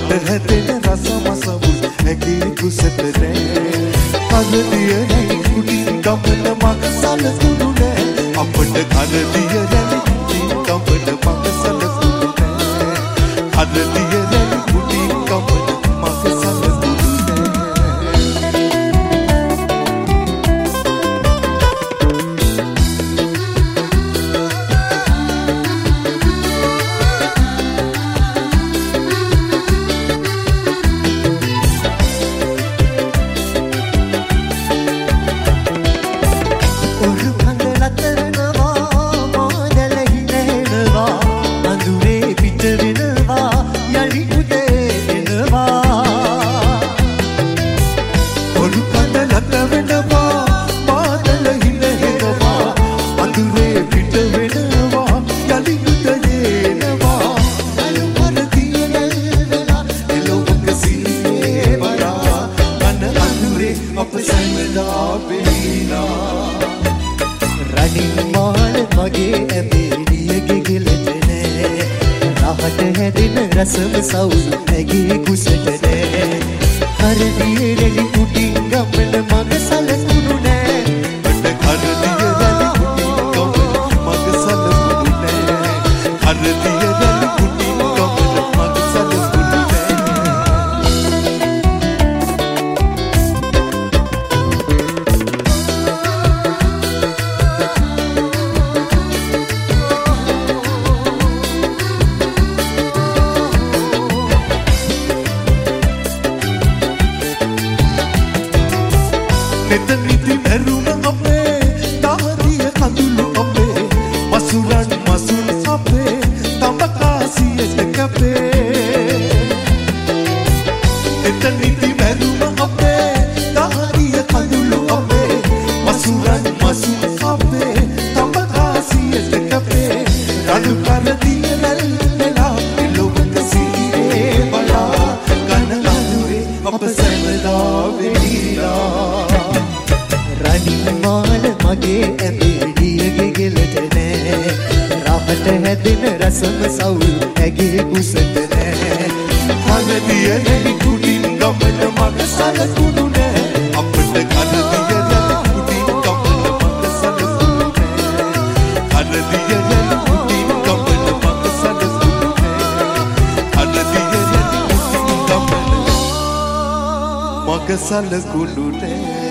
අපට හැදෙන රස මසවුල් ඇගේ කුසට නෑ අරදිය රැලි කුඩි ගමන මග සලකුණු නෑ අපට අරදිය රැලි කුඩි ගමන මග සලකුණු නෑ අරදිය රැලි කුඩි ගමන මග සලකුණු රසම සවුල් ඇගේ කුසට නෑ හරදිය රැලි කුඩි ගමන මග සලකුණු නෑ මට හරදිය රැලි කුඩි ගමන මග සලකුණු නෑ හරදිය රැලි කුඩි ගමන මග සලකුණු නිති මැරුණ අපේ තාරිය කඳුළු අපේ මසුරන් මසුන් අපේ තඹකාසියට කැපේ නිති මැරුණ අපේ තාරිය කඳුළු අපේ මසුරන් මසුන් අපේ තඹකාසියට කැපේ රණු කරදිය රැල් වෙලා එළොවක සීරේ බලා ගන අඳුරේ අප සැමදා වෙලිලා රණිමාල මගේ ඇබේඩියගේ ගෙලට නෑ රහට හැදෙන රසම සවුල් ඇගේ කුසට නෑ හරදිය රැලි කුඩින් ගමන මග සලකුණු නෑ අපට කරදිය රැලි කුඩින් ගමන මග සලකුණු නෑ හරදිය රැලි කුඩින් ගමන මග සලකුණු නෑ හරදිය රැලි කුඩින් ගමන මග සලකුණු නෑ